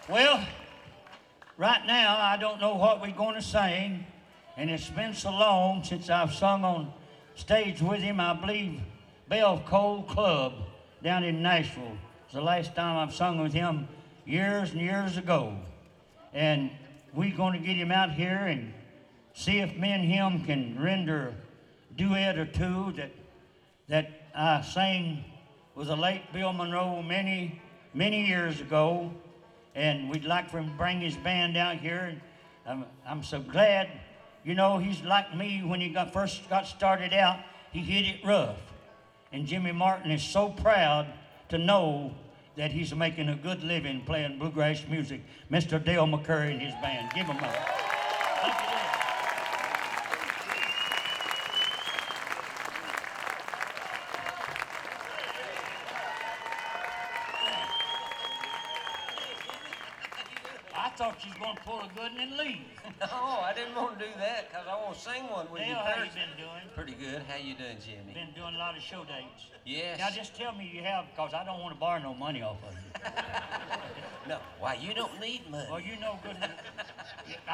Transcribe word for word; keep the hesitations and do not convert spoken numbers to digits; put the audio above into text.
Well, right now I don't know what we're going to sing, and it's been so long since I've sung on stage with him. I believe Bell Cole Club down in Nashville. It's the last time I've sung with him years and years ago. And we're going to get him out here and see if me and him can render a duet or two that that I sang with the late Bill Monroe many, many years ago. And we'd like for him to bring his band out here. And I'm, I'm so glad, you know, he's like me when he got first got started out, he hit it rough. And Jimmy Martin is so proud to know that he's making a good living playing bluegrass music. Mister Dale McCurry and his band. Give him up. Thank you, Dale. I thought you was going to pull a good one and leave. No, I didn't want to do that because I want to sing one with Dale, you how you first. been doing? Pretty good. How you doing, Jimmy? Been doing a lot of show dates. Yes. Now just tell me you have, because I don't want to borrow no money off of you. No, why, you don't need money. Well, you know good.